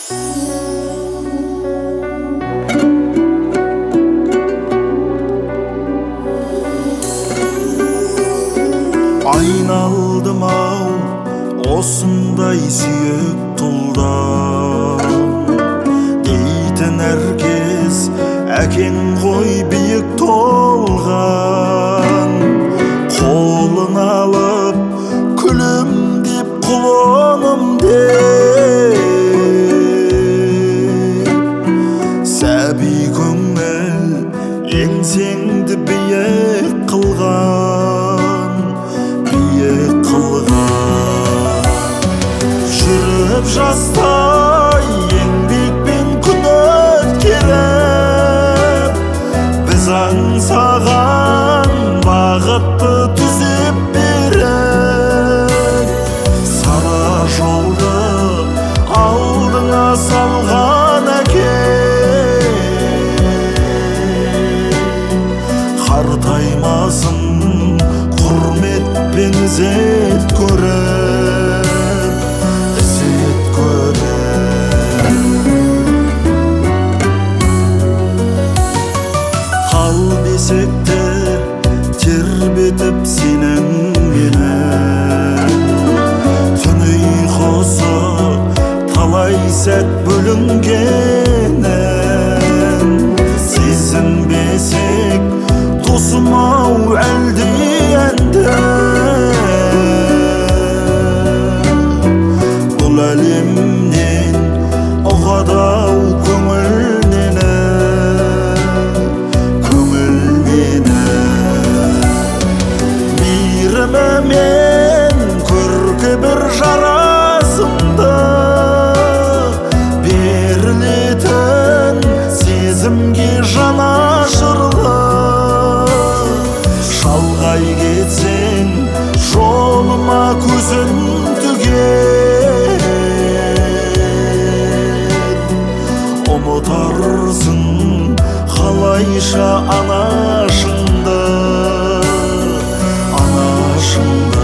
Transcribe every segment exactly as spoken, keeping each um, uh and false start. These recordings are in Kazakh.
Айналдым ау осындай сүйек тұлдан, дейтін әркез әкең ғой биік толған. Қолын алып күлім деп құлыным деп, сәби көңіл еңсеңді биік қылған, биік қылған. Жүріп жастай еңбекпен күн өткеріп, біз аңсаған бағытты түзеп беріп, сара жолды алдыңа салған әке, қартаймасын құрметпен ізет көріп, ізет көріп. Қал бесекте тербетіп сенің менен, түн ұйқысы талай сәт бөлінгенін, сезінбесек досым-ау әлде енді, бұл әлемнен ұғады-ау көңіл нені, көңіл нені. Мейірімімен көркі бір жарасымды, берілетін сезімге жанашырлы. Шалғай кетсең жолыма көзін түгел, ұмытарсың қалайша анашыңды, анашыңды.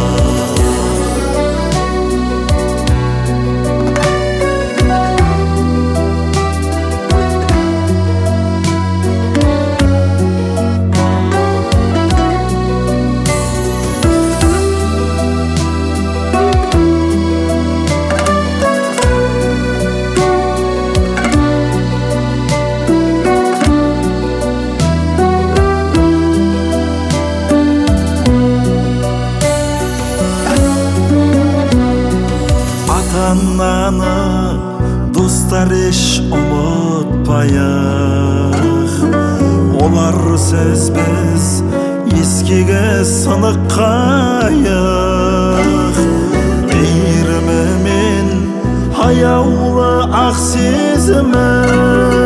Ата-ананы достар еш ұмытпайық, олар сөзбіз ескегі сынық қайық. Мейірімі мен аяулы ақ сезімі